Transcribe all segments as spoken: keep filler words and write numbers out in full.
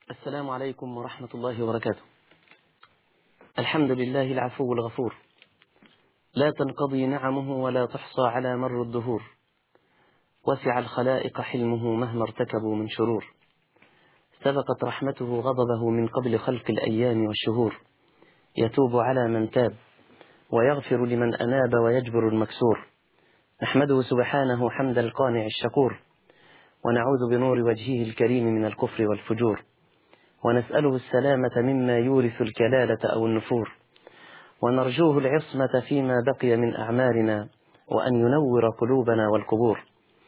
السلام عليكم ورحمة الله وبركاته. الحمد لله العفو الغفور، لا تنقضي نعمه ولا تحصى على مر الدهور، وسع الخلائق حلمه مهما ارتكبوا من شرور، سبقت رحمته غضبه من قبل خلق الأيام والشهور، يتوب على من تاب ويغفر لمن أناب ويجبر المكسور، نحمده سبحانه حمد القانع الشكور، ونعوذ بنور وجهه الكريم من الكفر والفجور، ونسأله السلامة مما يورث الكلالة أو النفور، ونرجوه العصمة فيما بقي من أعمالنا، وأن ينور قلوبنا والقبور.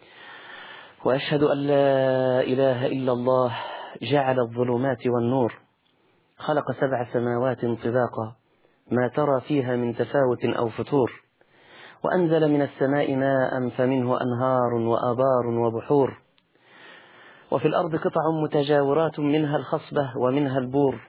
وأشهد أن لا إله إلا الله جعل الظلمات والنور، خلق سبع سماوات طباقا ما ترى فيها من تفاوت أو فتور، وأنزل من السماء ماء فمنه أنهار وآبار وبحور، وفي الأرض قطع متجاورات منها الخصبة ومنها البور،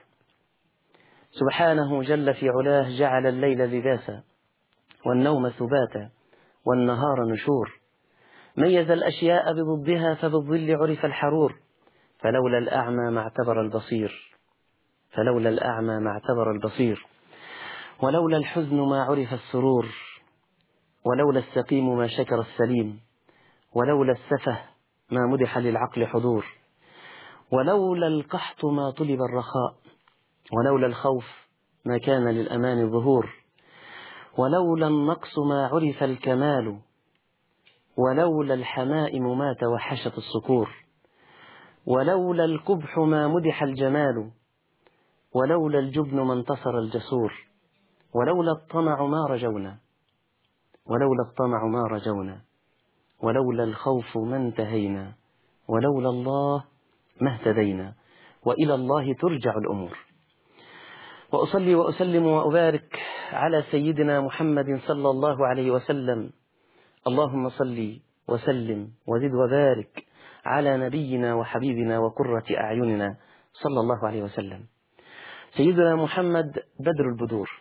سبحانه جل في علاه جعل الليل لباسا والنوم سباتا والنهار نشور، ميز الأشياء بضدها فبالظل عرف الحرور، فلولا الأعمى ما اعتبر البصير فلولا الأعمى ما اعتبر البصير، ولولا الحزن ما عرف السرور، ولولا السقيم ما شكر السليم، ولولا السفه ما مدح للعقل حضور، ولولا القحط ما طلب الرخاء، ولولا الخوف ما كان للأمان ظهور، ولولا النقص ما عرف الكمال، ولولا الحمائم ما توحشت الصقور، ولولا القبح ما مدح الجمال، ولولا الجبن ما انتصر الجسور، ولولا الطمع ما رجونا ولولا الطمع ما رجونا ولولا الخوف ما انتهينا، ولولا الله ما اهتدينا، وإلى الله ترجع الأمور. وأصلي وأسلم وأبارك على سيدنا محمد صلى الله عليه وسلم. اللهم صل وسلم وزد وبارك على نبينا وحبيبنا وقرة أعيننا صلى الله عليه وسلم. سيدنا محمد بدر البدور،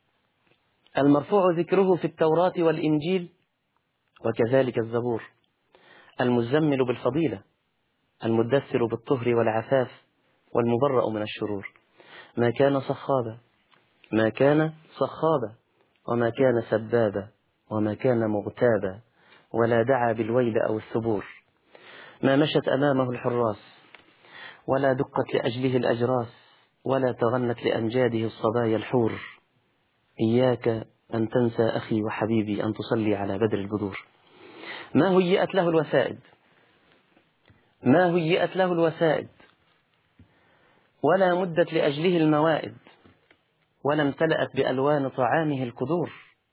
المرفوع ذكره في التوراة والإنجيل وكذلك الزبور، المزمل بالفضيلة، المدثر بالطهر والعفاف، والمبرأ من الشرور، ما كان صخابا ما كان صخابا وما كان سبابا وما كان مغتابا، ولا دعا بالويل أو الثبور، ما مشت أمامه الحراس، ولا دقت لأجله الأجراس، ولا تغنت لأمجاده الصبايا الحور. إياك أن تنسى أخي وحبيبي أن تصلي على بدر البدور. ما هيئت له الوسائد ما هيئت له الوسائد ولا مدت لأجله الموائد، ولا امتلأت بألوان طعامه القدور.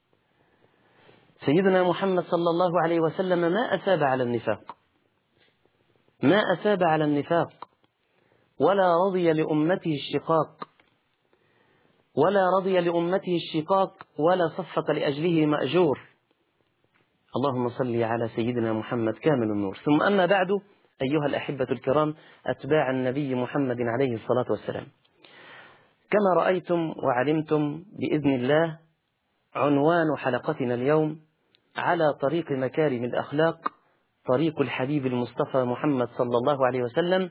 سيدنا محمد صلى الله عليه وسلم ما أثاب على النفاق ما أثاب على النفاق ولا رضي لأمته الشقاق ولا رضي لأمته الشقاق ولا صفق لأجله مأجور. اللهم صل على سيدنا محمد كامل النور. ثم أما بعد، أيها الأحبة الكرام أتباع النبي محمد عليه الصلاة والسلام، كما رأيتم وعلمتم بإذن الله، عنوان حلقتنا اليوم على طريق مكارم الأخلاق، طريق الحبيب المصطفى محمد صلى الله عليه وسلم،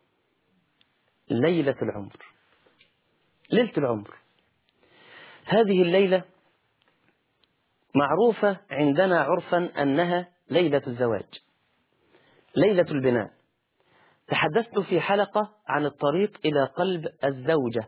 ليلة العمر. ليلة العمر هذه الليلة معروفة عندنا عرفا أنها ليلة الزواج، ليلة البناء. تحدثت في حلقة عن الطريق إلى قلب الزوجة،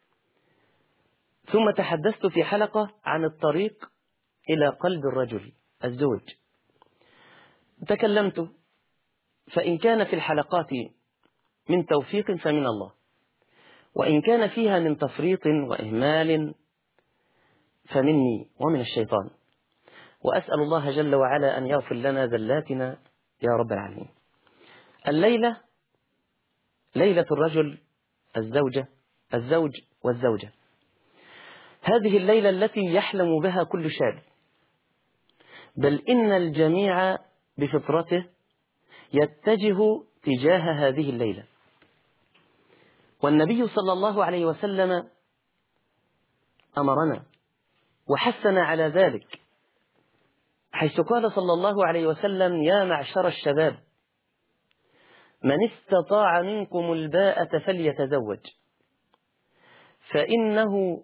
ثم تحدثت في حلقة عن الطريق إلى قلب الرجل الزوج. تكلمت، فإن كان في الحلقات من توفيق فمن الله، وإن كان فيها من تفريط وإهمال فمني ومن الشيطان، وأسأل الله جل وعلا أن يغفر لنا ذلاتنا يا رب العالمين. الليلة ليلة الرجل الزوجة الزوج والزوجة، هذه الليلة التي يحلم بها كل شاب، بل إن الجميع بفطرته يتجه تجاه هذه الليلة. والنبي صلى الله عليه وسلم أمرنا وحثنا على ذلك، حيث قال صلى الله عليه وسلم: يا معشر الشباب، من استطاع منكم الباءة فليتزوج فإنه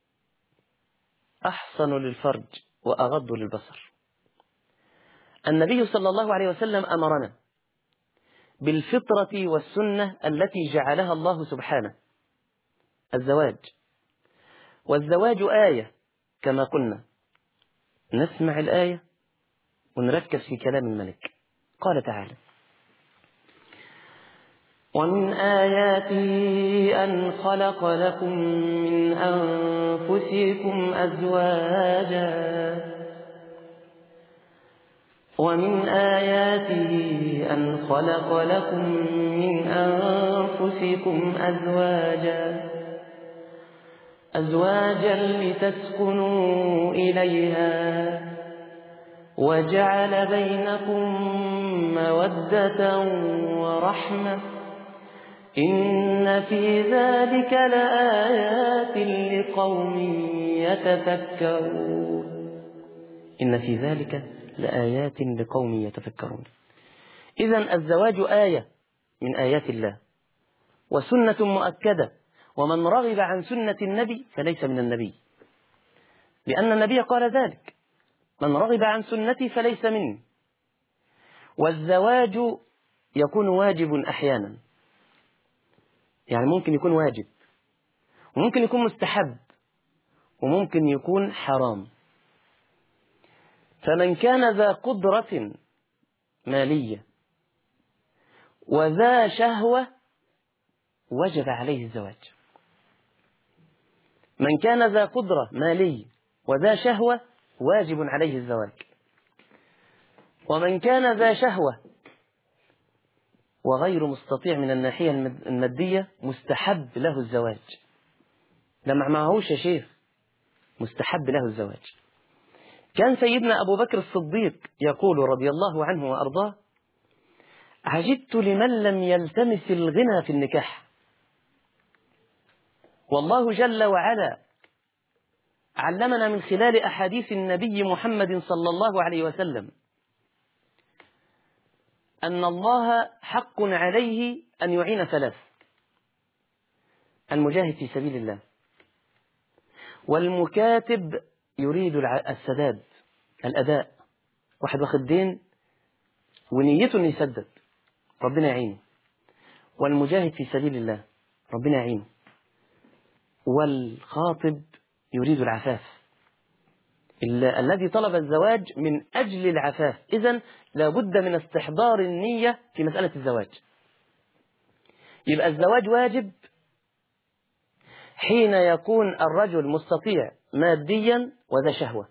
أحصن للفرج وأغض للبصر. النبي صلى الله عليه وسلم أمرنا بالفطرة والسنة التي جعلها الله سبحانه، الزواج، والزواج آية كما قلنا. نسمع الآية ونركز في كلام الملك. قال تعالى: ومن آياته أن خلق لكم من أنفسكم أزواجا ومن آياته أن خلق لكم من أنفسكم أزواجا أزواجا لتسكنوا إليها وجعل بينكم مودة ورحمة إن في ذلك لآيات لقوم يتفكرون. إن في ذلك لآيات لقوم يتفكرون. إذن الزواج آية من آيات الله وسنة مؤكدة، ومن رغب عن سنة النبي فليس من النبي، لأن النبي قال ذلك: من رغب عن سنتي فليس مني. والزواج يكون واجب أحيانا، يعني ممكن يكون واجب وممكن يكون مستحب وممكن يكون حرام. فمن كان ذا قدرة مالية وذا شهوة وجب عليه الزواج. من كان ذا قدرة مالية وذا شهوة واجب عليه الزواج. ومن كان ذا شهوة وغير مستطيع من الناحية المادية مستحب له الزواج. ده ما معهوش يا شيخ، مستحب له الزواج. كان سيدنا أبو بكر الصديق يقول رضي الله عنه وأرضاه: عجبت لمن لم يلتمس الغنى في النكاح. والله جل وعلا علمنا من خلال أحاديث النبي محمد صلى الله عليه وسلم أن الله حق عليه أن يعين ثلاث: المجاهد في سبيل الله، والمكاتب يريد السداد الأداء، واحد واخد دين ونيته أن يسدد ربنا يعينه، والمجاهد في سبيل الله ربنا يعينه، والخاطب يريد العفاف، الذي طلب الزواج من أجل العفاف. إذن لابد من استحضار النية في مسألة الزواج. يبقى الزواج واجب حين يكون الرجل مستطيع ماديا وذا شهوة،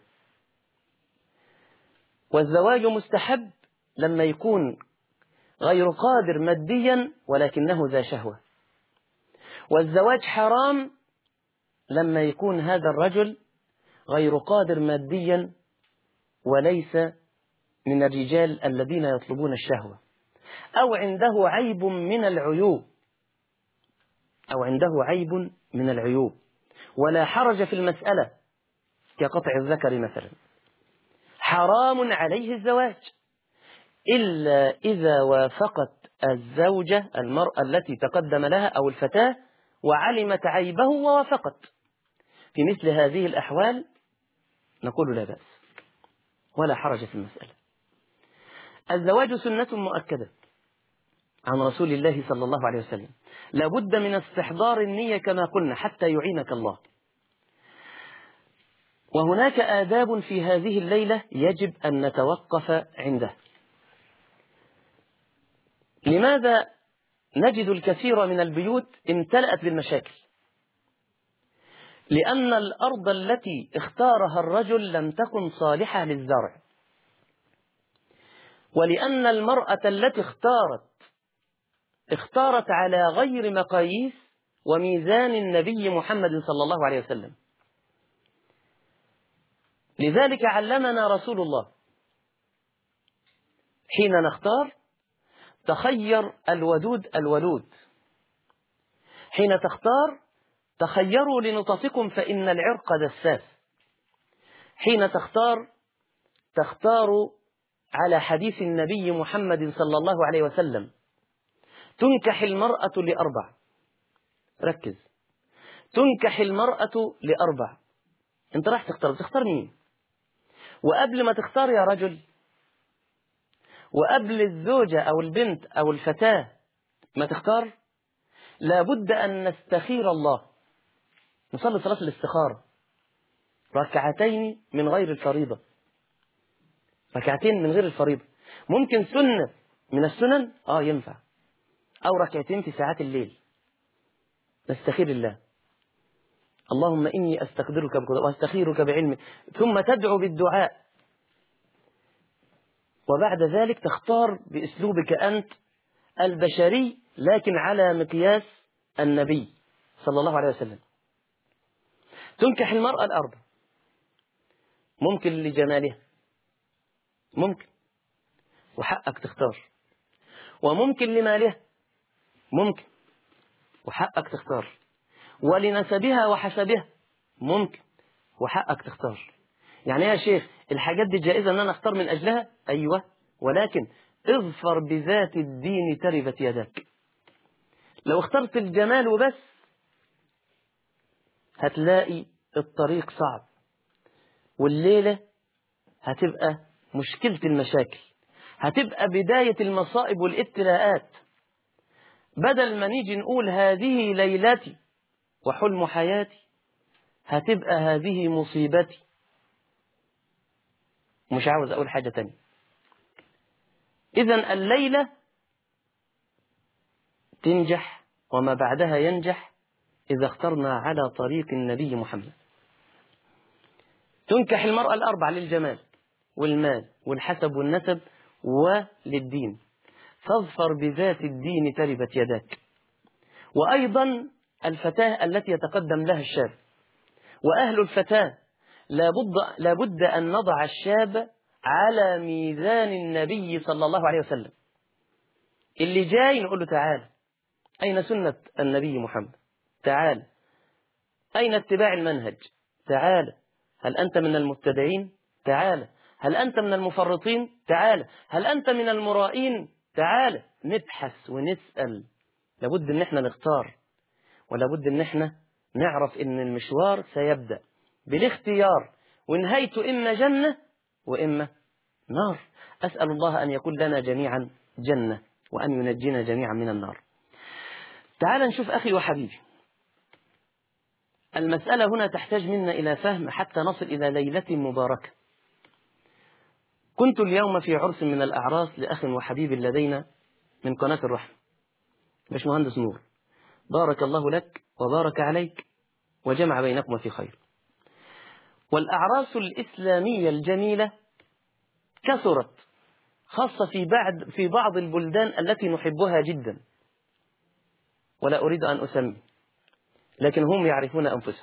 والزواج مستحب لما يكون غير قادر ماديا ولكنه ذا شهوة، والزواج حرام لما يكون هذا الرجل غير قادر ماديا وليس من الرجال الذين يطلبون الشهوة، أو عنده عيب من العيوب أو عنده عيب من العيوب ولا حرج في المسألة كقطع الذكر مثلا. حرام عليه الزواج إلا إذا وافقت الزوجة المرأة التي تقدم لها أو الفتاة وعلمت عيبه ووافقت. في مثل هذه الأحوال نقول لا بأس ولا حرج في المسألة. الزواج سنة مؤكدة عن رسول الله صلى الله عليه وسلم، لابد من استحضار النية كما قلنا حتى يعينك الله. وهناك آداب في هذه الليلة يجب أن نتوقف عنده. لماذا نجد الكثير من البيوت امتلأت بالمشاكل؟ لأن الأرض التي اختارها الرجل لم تكن صالحة للزرع، ولأن المرأة التي اختارت اختارت على غير مقاييس وميزان النبي محمد صلى الله عليه وسلم. لذلك علمنا رسول الله حين نختار: تخير الودود الولود. حين تختار: تخيروا لنطفكم فإن العرق دساس. حين تختار: تختار على حديث النبي محمد صلى الله عليه وسلم تنكح المرأة لأربع، ركز، تنكح المرأة لأربع. انت راح تختار، تختار مين؟ وقبل ما تختار يا رجل، وقبل الزوجة أو البنت أو الفتاة ما تختار، لابد أن نستخير الله، نصلي صلاة الاستخارة، ركعتين من غير الفريضة، ركعتين من غير الفريضة. ممكن سنة من السنن آه ينفع، أو ركعتين في ساعات الليل. نستخير الله، اللهم إني أستقدرك بقدرتك وأستخيرك بعلمك، ثم تدعو بالدعاء، وبعد ذلك تختار بأسلوبك أنت البشري، لكن على مقياس النبي صلى الله عليه وسلم. تنكح المرأة الأربع، ممكن لجمالها، ممكن وحقك تختار، وممكن لمالها، ممكن وحقك تختار، ولنسبها وحسبها، ممكن وحقك تختار. يعني يا شيخ الحاجات دي جائزة ان انا اختار من اجلها؟ ايوه، ولكن اظفر بذات الدين تربت يداك. لو اخترت الجمال وبس هتلاقي الطريق صعب، والليلة هتبقى مشكلة المشاكل، هتبقى بداية المصائب والابتلاءات. بدل ما نيجي نقول هذه ليلتي وحلم حياتي، هتبقى هذه مصيبتي. مش عاوز أقول حاجة تانية. إذن الليلة تنجح وما بعدها ينجح إذا اخترنا على طريق النبي محمد. تنكح المرأة الأربع للجمال والمال والحسب والنسب وللدين، فاظفر بذات الدين تربت يداك. وأيضا الفتاة التي يتقدم لها الشاب، وأهل الفتاة لابد, لابد أن نضع الشاب على ميزان النبي صلى الله عليه وسلم. اللي جاي نقول له تعال، أين سنة النبي محمد؟ تعال. أين اتباع المنهج؟ تعال. هل أنت من المبتدعين؟ تعال. هل أنت من المفرطين؟ تعال. هل أنت من المرائين؟ تعال. نبحث ونسأل. لابد أن احنا نختار، ولابد أن احنا نعرف أن المشوار سيبدأ بالاختيار، ونهايته إما جنة وإما نار. أسأل الله أن يكون لنا جميعا جنة، وأن ينجينا جميعا من النار. تعال نشوف أخي وحبيبي، المسألة هنا تحتاج منا إلى فهم حتى نصل إلى ليلة مباركة. كنت اليوم في عرس من الأعراس لأخ وحبيب لدينا من قناة الرحمة، باشمهندس نور، بارك الله لك وبارك عليك وجمع بينكم في خير. والأعراس الإسلامية الجميلة كثرت، خاصة في بعض في بعض البلدان التي نحبها جدا، ولا أريد أن أسمي، لكن هم يعرفون أنفسهم.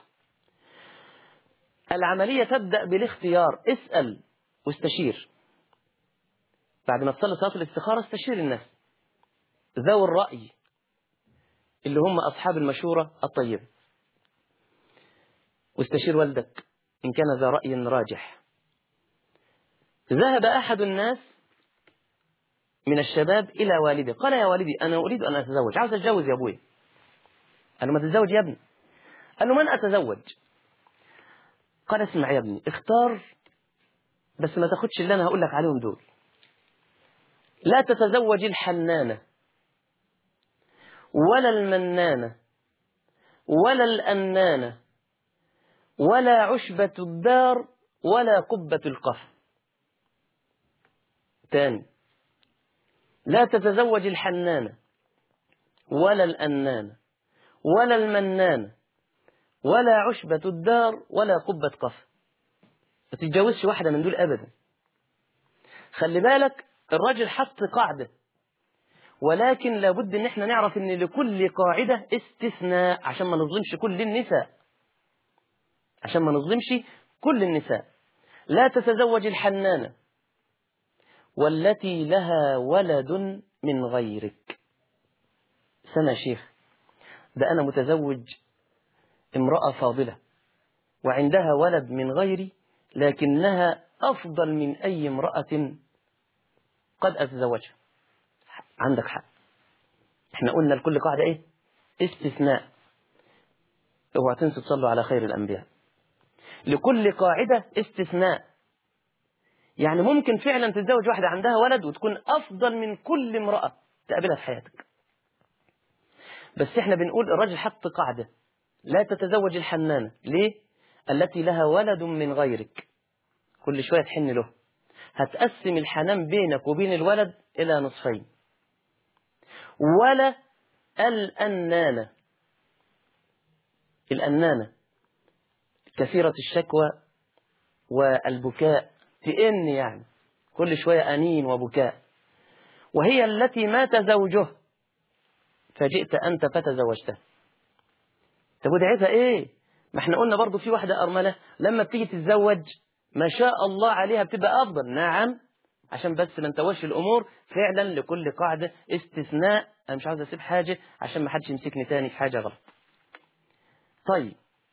العملية تبدأ بالاختيار، اسأل واستشير. بعد ما تصلي صلاة الاستخارة استشير الناس ذوي الرأي اللي هم أصحاب المشورة الطيبة، واستشير والدك إن كان ذا رأي راجح. ذهب أحد الناس من الشباب إلى والده، قال يا والدي أنا أريد أن أتزوج، عاوز أتجوز يا أبوي. قال له ما تتزوج يا ابني. قال له من أتزوج؟ قال اسمع يا ابني، اختار بس ما تاخدش اللي أنا هقول لك عليهم دول. لا تتزوج الحنانة ولا المنانة ولا الأنانة ولا عشبة الدار ولا قبة القف. تاني، لا تتزوج الحنانة ولا الأنانة ولا المنانة ولا عشبة الدار ولا قبة قف. ما تتجوزش واحدة من دول أبدا. خلي بالك الراجل حط قاعدة، ولكن لابد ان احنا نعرف ان لكل قاعدة استثناء عشان ما نظلمش كل النساء، عشان ما نظلمش كل النساء. لا تتزوج الحنانة والتي لها ولد من غيرك. سنة شيخ، ده أنا متزوج امرأة فاضلة وعندها ولد من غيري، لكنها أفضل من أي امرأة قد أتزوجها. عندك حق، احنا قلنا لكل قاعدة ايه؟ استثناء. اوعوا تنسوا تصلوا على خير الأنبياء. لكل قاعدة استثناء. يعني ممكن فعلا تتزوج واحدة عندها ولد وتكون أفضل من كل امرأة تقابلها في حياتك. بس احنا بنقول الراجل حط قاعدة: لا تتزوج الحنانة. ليه؟ التي لها ولد من غيرك. كل شوية تحن له. هتقسم الحنان بينك وبين الولد إلى نصفين. ولا الأنانة. الأنانة كثيرة الشكوى والبكاء، تئن يعني كل شوية أنين وبكاء، وهي التي مات زوجه فجئت أنت فتزوجته. طب ودعيتها إيه؟ ما احنا قلنا برضو في واحدة أرملة لما بتيجي تتزوج ما شاء الله عليها بتبقى أفضل. نعم، عشان بس ما نتوش الأمور. فعلا لكل قاعدة استثناء. أنا مش عاوز أسيب حاجة عشان ما حدش يمسكني تاني في حاجة غلط. طيب،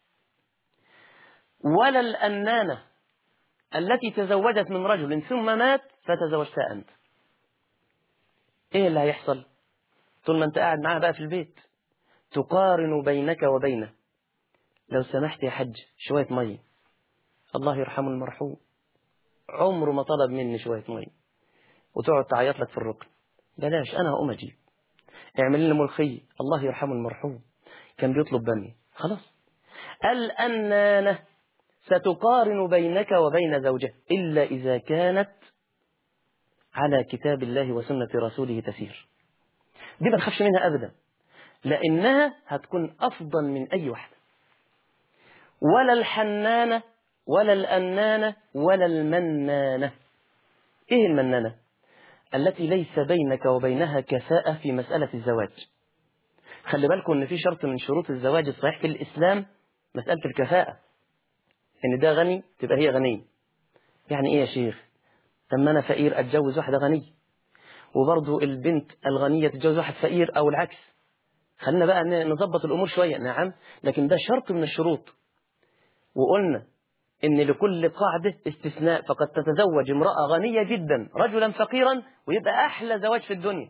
ولا الأنانة التي تزوجت من رجل ثم مات فتزوجتها أنت. إيه اللي هيحصل؟ طول ما أنت قاعد معاها بقى في البيت تقارن بينك وبينه. لو سمحت يا حج شوية مية. الله يرحمه المرحوم عمره ما طلب مني شوية مية، وتقعد تعيط لك في الركن. بلاش، أنا هقوم أجيب. اعمل لي ملخية. الله يرحمه المرحوم كان بيطلب بني. خلاص. الأنانة ستقارن بينك وبين زوجها إلا إذا كانت على كتاب الله وسنة رسوله تسير. دي ما تخافش منها أبدا، لأنها هتكون أفضل من أي واحدة. ولا الحنانة ولا الأنانة ولا المنانة. إيه المنانة؟ التي ليس بينك وبينها كفاءة في مسألة الزواج. خلي بالكم إن في شرط من شروط الزواج الصحيح في الإسلام مسألة الكفاءة. إن ده غني تبقى هي غنية. يعني إيه يا شيخ؟ طب ما أنا فقير أتجوز واحدة غنية، وبرضو البنت الغنية تتجوز واحد فقير أو العكس. خلينا بقى نظبط الأمور شوية. نعم، لكن ده شرط من الشروط. وقلنا إن لكل قاعدة استثناء، فقد تتزوج امرأة غنية جدا رجلا فقيرا ويبقى أحلى زواج في الدنيا.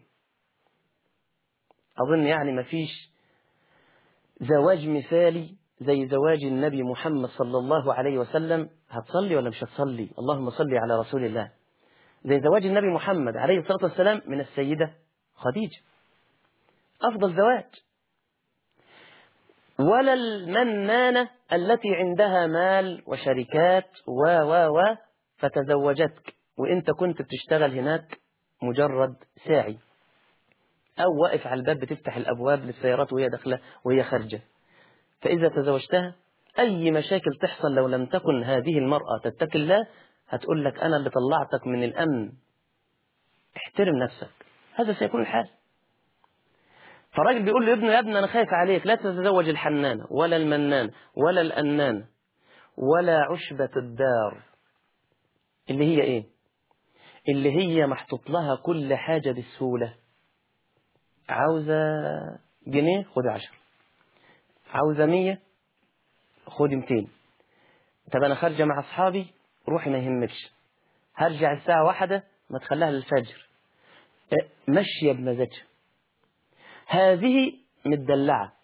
أظن يعني ما فيش زواج مثالي زي زواج النبي محمد صلى الله عليه وسلم. هتصلي ولا مش هتصلي؟ اللهم صلي على رسول الله. زي زواج النبي محمد عليه الصلاة والسلام من السيدة خديجة، أفضل زواج. ولا المنانة التي عندها مال وشركات و و و فتزوجتك وانت كنت بتشتغل هناك مجرد ساعي، او واقف على الباب بتفتح الابواب للسيارات وهي داخله وهي خارجه. فاذا تزوجتها اي مشاكل تحصل لو لم تكن هذه المرأة تتقي الله هتقول لك انا اللي طلعتك من الامن، احترم نفسك. هذا سيكون الحال. فالراجل بيقول له ابنه يا ابني أنا خايف عليك، لا تتزوج الحنانة ولا المنان ولا الأنان ولا عشبة الدار. اللي هي إيه؟ اللي هي محطوط لها كل حاجة بسهولة. عاوزة جنيه خد عشر، عاوزة مية خد ميتين. طب أنا خارجة مع أصحابي روحي ما يهمكش، هرجع الساعة واحدة ما تخليها للفجر. مشية بمزاجها. هذه متدلعة.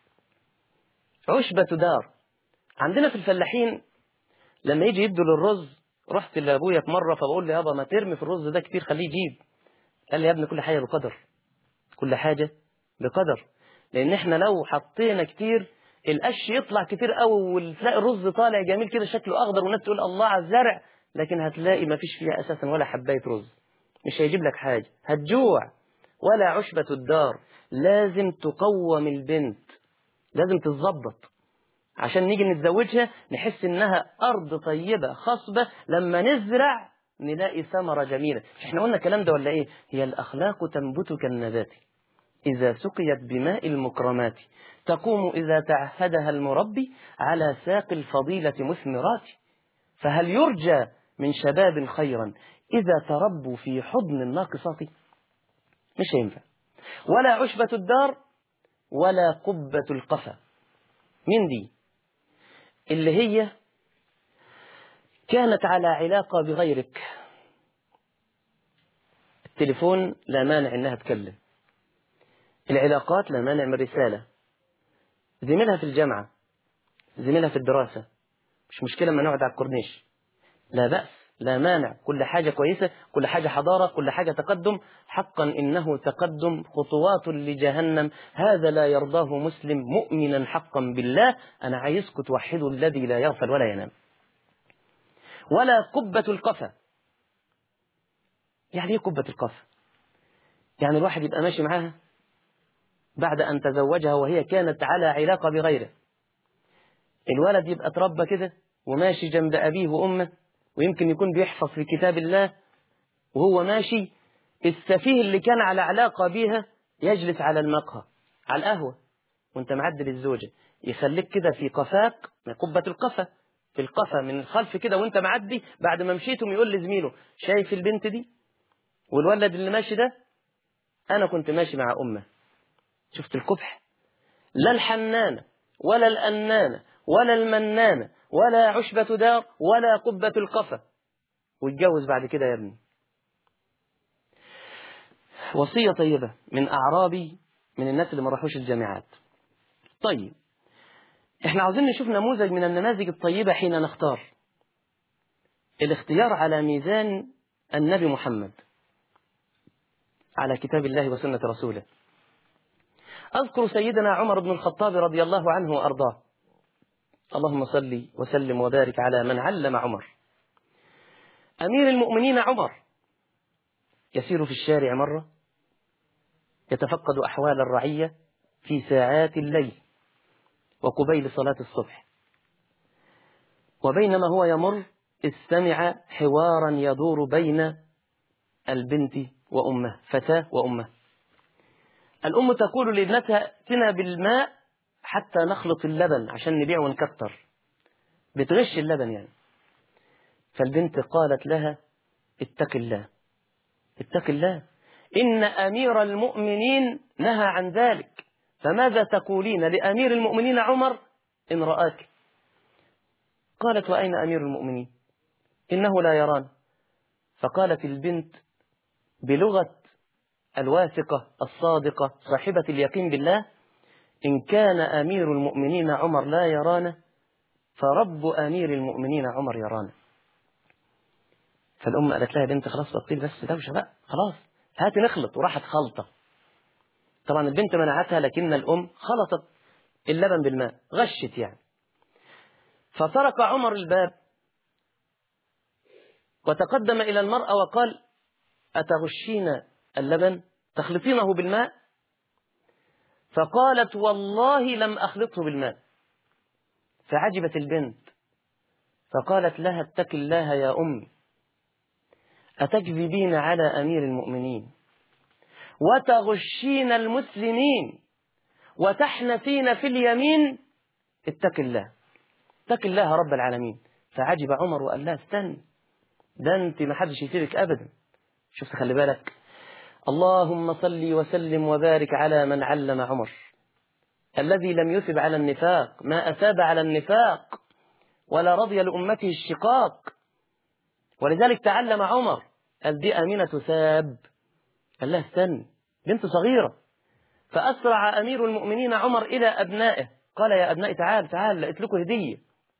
عشبة دار. عندنا في الفلاحين لما يجي يدوا للرز، رحت لابويا في مره فبقول له يابا ما ترمي في الرز ده كتير خليه يجيب. قال لي يا ابني كل حاجه بقدر، كل حاجه بقدر. لان احنا لو حطينا كتير القش يطلع كتير قوي وتلاقي الرز طالع جميل كده شكله اخضر والناس تقول الله على الزرع، لكن هتلاقي ما فيش فيها اساسا ولا حبايه رز، مش هيجيب لك حاجه، هتجوع. ولا عشبة الدار. لازم تقوم البنت، لازم تتظبط عشان نيجي نتزوجها نحس إنها أرض طيبة خصبة، لما نزرع نلاقي ثمرة جميلة. احنا قلنا الكلام ده ولا إيه؟ هي الأخلاق تنبت كالنبات إذا سقيت بماء المكرمات، تقوم إذا تعهدها المربي على ساق الفضيلة مثمرات. فهل يرجى من شباب خيرا إذا تربوا في حضن الناقصات؟ مش هينفع. ولا عشبة الدار ولا قبة القفا. مين دي؟ اللي هي كانت على علاقة بغيرك، التليفون لا مانع انها تكلم، العلاقات لا مانع من رسالة. زميلها في الجامعة، زميلها في الدراسة، مش مشكلة ما نقعد على الكورنيش، لا بأس، لا مانع، كل حاجة كويسة، كل حاجة حضارة، كل حاجة تقدم. حقا إنه تقدم خطوات لجهنم، هذا لا يرضاه مسلم مؤمنا حقا بالله. أنا عايزكم توحدوا الذي لا يغفل ولا ينام. ولا قبة القفا. يعني ايه قبة القفا؟ يعني الواحد يبقى ماشي معاها بعد أن تزوجها وهي كانت على علاقة بغيره، الولد يبقى اتربى كده وماشي جنب أبيه وأمه، ويمكن يكون بيحفظ في كتاب الله وهو ماشي، السفيه اللي كان على علاقة بيها يجلس على المقهى على القهوة وانت معدل الزوجة، يخليك كده في قفاك، قبة القفا، في القفا من الخلف كده وانت معدي، بعد ما مشيتم يقول لزميله شايف البنت دي والولد اللي ماشي ده، أنا كنت ماشي مع أمه. شفت القبح؟ لا الحنانة ولا الأنانة ولا المنانة ولا عشبة دار ولا قبة القفا، واتجوز بعد كده يا ابني. وصية طيبة من أعرابي، من الناس اللي ما راحوش الجامعات. طيب احنا عاوزين نشوف نموذج من النماذج الطيبة حين نختار. الاختيار على ميزان النبي محمد، على كتاب الله وسنة رسوله. أذكر سيدنا عمر بن الخطاب رضي الله عنه وأرضاه، اللهم صل وسلم وبارك على من علم عمر. أمير المؤمنين عمر يسير في الشارع مرة يتفقد أحوال الرعية في ساعات الليل وقبيل صلاة الصبح، وبينما هو يمر استمع حوارا يدور بين البنت وأمه، فتاة وأمه. الأم تقول لابنتها ائتنا بالماء حتى نخلط اللبن عشان نبيع ونكتر، بتغش اللبن يعني. فالبنت قالت لها اتق الله، اتق الله، إن أمير المؤمنين نهى عن ذلك، فماذا تقولين لأمير المؤمنين عمر إن رآك؟ قالت وأين أمير المؤمنين؟ إنه لا يران. فقالت البنت بلغة الواثقة الصادقة صاحبة اليقين بالله: إن كان أمير المؤمنين عمر لا يرانا فرب أمير المؤمنين عمر يرانا. فالأم قالت لها يا بنت خلاص بطيل بس دوشة بقى، خلاص هاتي نخلط، وراحت خلطة. طبعا البنت منعتها، لكن الأم خلطت اللبن بالماء، غشت يعني. فطرق عمر الباب وتقدم إلى المرأة وقال أتغشين اللبن تخلطينه بالماء؟ فقالت والله لم أخلطه بالماء. فعجبت البنت فقالت لها اتق الله يا أم، أتكذبين على أمير المؤمنين وتغشين المسلمين وتحنثين في اليمين؟ اتق الله، اتق الله رب العالمين. فعجب عمر وقال لها استنى، ده انت ما حدش يسيبك أبدا. شوف خلي بالك، اللهم صل وسلم وبارك على من علم عمر، الذي لم يثب على النفاق، ما أثاب على النفاق ولا رضي لأمته الشقاق. ولذلك تعلم عمر، قال دي أمينة ساب، قال لها استنى، بنت صغيرة. فأسرع أمير المؤمنين عمر إلى أبنائه، قال يا أبنائي تعال تعال لقيت لكم هدية،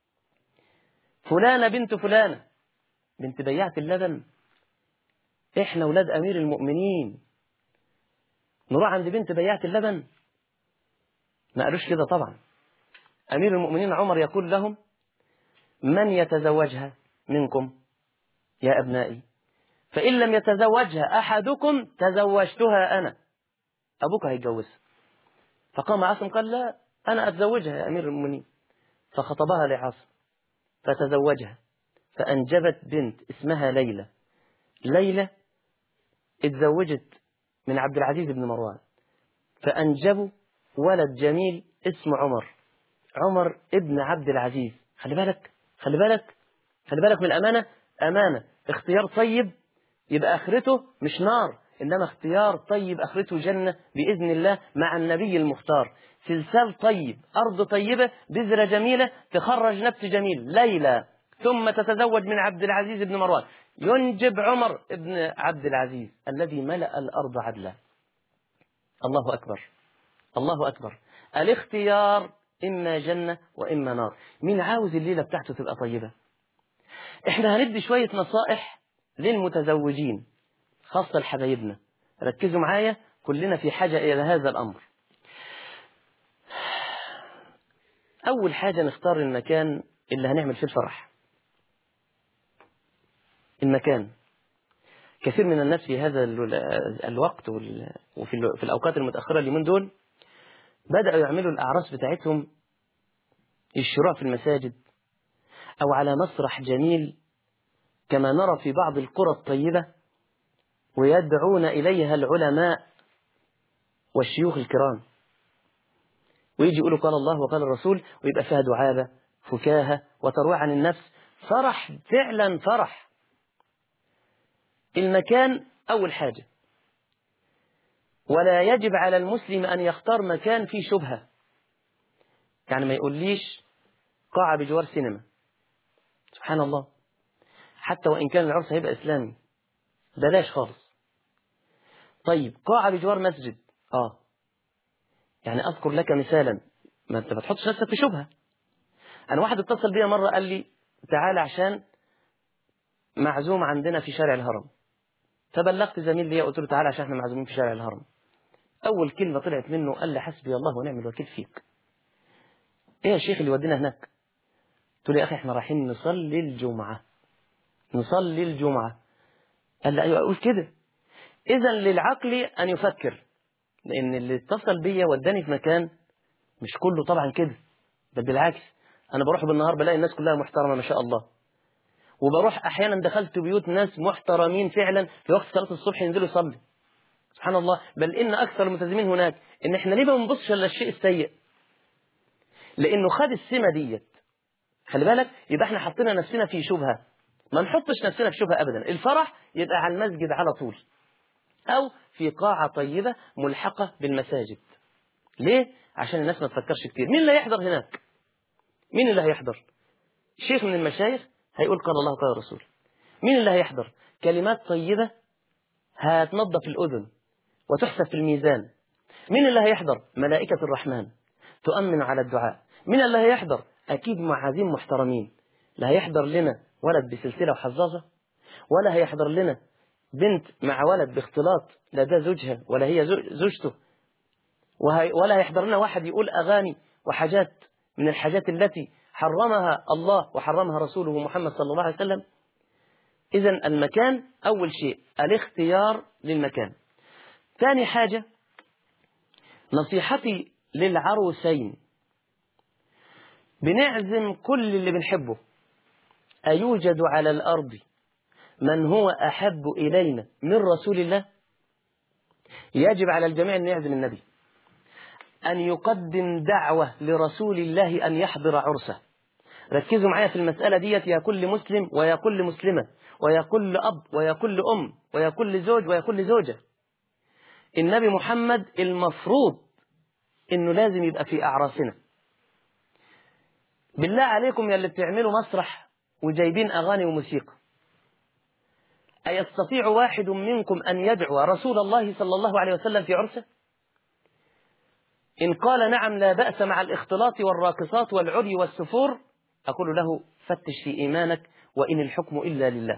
فلانة بنت فلانة بنت بياعة اللبن، إحنا ولاد أمير المؤمنين نروح عند بنت بياعة اللبن؟ ما قالوش كده طبعا. أمير المؤمنين عمر يقول لهم من يتزوجها منكم يا أبنائي؟ فإن لم يتزوجها أحدكم تزوجتها أنا، أبوك هيتجوزها. فقام عاصم قال لا أنا أتزوجها يا أمير المؤمنين. فخطبها لعاصم فتزوجها، فأنجبت بنت اسمها ليلى. ليلى اتزوجت من عبد العزيز بن مروان، فأنجبوا ولد جميل اسمه عمر، عمر ابن عبد العزيز. خلي بالك خلي بالك خلي بالك من الأمانة، أمانة اختيار طيب يبقى آخرته مش نار، إنما اختيار طيب آخرته جنة بإذن الله مع النبي المختار. سلسال طيب، أرض طيبة، بذرة جميلة تخرج نبت جميل، ليلى، ثم تتزوج من عبد العزيز بن مروان، ينجب عمر ابن عبد العزيز الذي ملأ الأرض عدلا. الله أكبر، الله أكبر. الاختيار إما جنة وإما نار. مين عاوز الليلة بتاعته تبقى طيبة؟ إحنا هندي شوية نصائح للمتزوجين خاصة لحبايبنا. ركزوا معايا، كلنا في حاجة إلى هذا الأمر. أول حاجة نختار المكان اللي هنعمل فيه الفرح. المكان، كثير من الناس في هذا الوقت وفي في الأوقات المتأخرة اليومين دول بدأوا يعملوا الأعراس بتاعتهم الشراء في المساجد أو على مسرح جميل كما نرى في بعض القرى الطيبة، ويدعون إليها العلماء والشيوخ الكرام، ويجي يقولوا قال الله وقال الرسول، ويبقى فيها دعابة فكاهة وترويع عن النفس. فرح، فعلا فرح. المكان أول حاجة، ولا يجب على المسلم أن يختار مكان فيه شبهة. يعني ما يقوليش قاعة بجوار سينما، سبحان الله، حتى وإن كان العرس هيبقى إسلامي بلاش خالص. طيب قاعة بجوار مسجد، آه يعني أذكر لك مثالا، ما أنت ما تحطش نفسك في شبهة. أنا واحد اتصل بيا مرة قال لي تعال عشان معزوم عندنا في شارع الهرم، فبلغت زميل لي قلت له تعال عشان احنا معزومين في شارع الهرم. أول كلمة طلعت منه قال لي حسبي الله ونعم الوكيل فيك. إيه يا شيخ اللي ودينا هناك؟ قلت له يا أخي احنا رايحين نصلي الجمعة، نصلي الجمعة. قال لي أيوة أقول كده. إذا للعقل أن يفكر، لأن اللي اتصل بيا وداني في مكان مش كله طبعا كده، بل بالعكس. أنا بروح بالنهار بلاقي الناس كلها محترمة ما شاء الله، وبروح أحيانا دخلت بيوت ناس محترمين فعلا في وقت صلاة الصبح ينزلوا يصلي، سبحان الله. بل إن أكثر الملتزمين هناك. إن إحنا ليه ما بنبصش إلا الشيء السيء؟ لأنه خد السمة ديت. خلي بالك، يبقى إحنا حطينا نفسنا في شبهة. ما نحطش نفسنا في شبهة أبدا. الفرح يبقى على المسجد على طول، أو في قاعة طيبة ملحقة بالمساجد. ليه؟ عشان الناس ما تفكرش كتير. مين اللي هيحضر هناك؟ مين اللي هيحضر؟ شيخ من المشايخ هيقول قال الله قال الرسول. مين اللي هيحضر؟ كلمات طيبة هتنظف الأذن وتحسب في الميزان. مين اللي هيحضر؟ ملائكة الرحمن تؤمن على الدعاء. مين اللي هيحضر؟ أكيد معازيم محترمين. لا هيحضر لنا ولد بسلسلة وحظاظة، ولا هيحضر لنا بنت مع ولد باختلاط لا ده زوجها ولا هي زوجته، وهي ولا هيحضر لنا واحد يقول أغاني وحاجات من الحاجات التي حرمها الله وحرمها رسوله محمد صلى الله عليه وسلم. إذا المكان أول شيء، الاختيار للمكان. ثاني حاجة، نصيحتي للعروسين، بنعزم كل اللي بنحبه. أيوجد على الأرض من هو أحب إلينا من رسول الله؟ يجب على الجميع أن يعزم النبي، أن يقدم دعوة لرسول الله أن يحضر عرسه. ركزوا معايا في المسألة ديت يا كل مسلم ويا كل مسلمة ويا كل أب ويا كل أم ويا كل زوج ويا كل زوجة. النبي محمد المفروض إنه لازم يبقى في أعراسنا. بالله عليكم يا اللي بتعملوا مسرح وجايبين أغاني وموسيقى، أيستطيع واحد منكم أن يدعو رسول الله صلى الله عليه وسلم في عرسه؟ إن قال نعم لا بأس مع الاختلاط والراقصات والعري والسفور، أقول له فتش في إيمانك وإن الحكم إلا لله.